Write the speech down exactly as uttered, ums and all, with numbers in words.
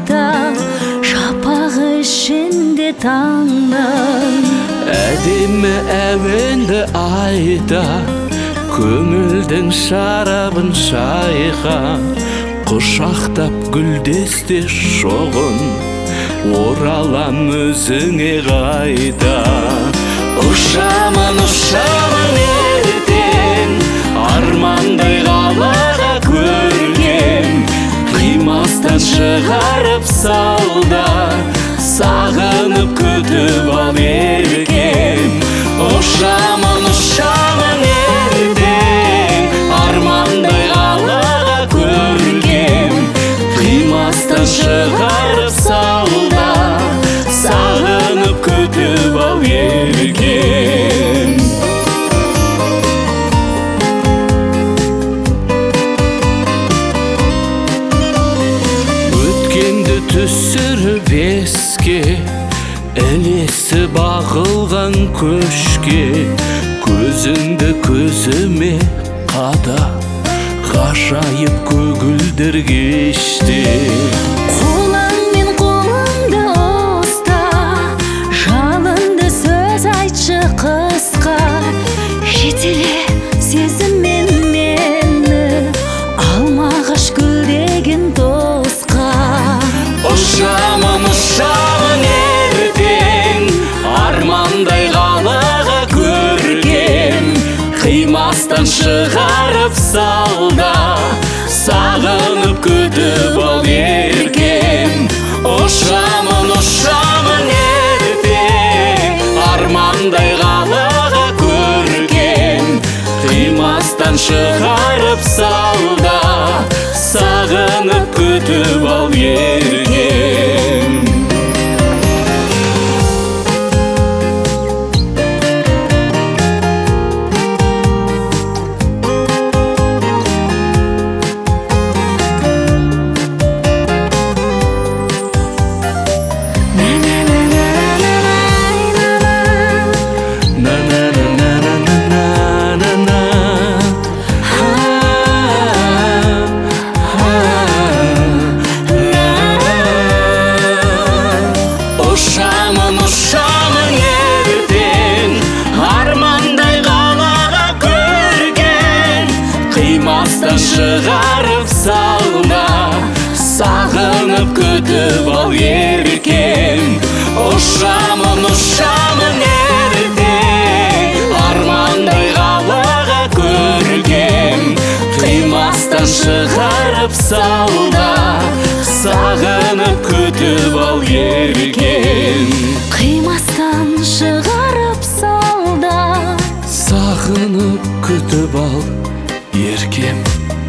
айда, шапағы ішінде таңның. Әдемі әуенді айда, көңілдің шарабын шайға, құшақтап гүлдесте шоғын, оралам өзіңе қайда. Ұшамын, ұшамын ертең, армандай қалаға көркем, қимастан шығарып салда, сағынып күтіп ал еркем. Ұшамын, ұшамын ертең, армандай қалаға көркем, қимастан шығарып салда, сағынып күтіп ал еркем. Өткенді түсіріп еске, ілесі бағылған көшке, көзіңді көзіме қада, ғажайып көгілдір кеште. Қолыңмен қолымды ұста, жалынды сөз айтшы қысқа, жетеле сезіммен мені, алмағаш гүлдеген досқа. Ұшамын, ұшамын ертең, армандай қалаға көркем, қимастан шығарып салда, сағынып күтіп ал еркем. Ұшамын, ұшамын ертең, армандай қалаға көркем, қимастан шығарып салда, сағынып күтіп ал еркем. Ұшамын, ұшамын ертең, армандай қалаға көркем, қимастан шығарып салда, сағынып күтіп ал еркем. Ұшамын, ұшамын ертең, армандай қалаға көркем, қимастан шығарып салда, сағынып күтіп ал еркем. Қимастан шығарып салда, сағынып күтіп ал еркем.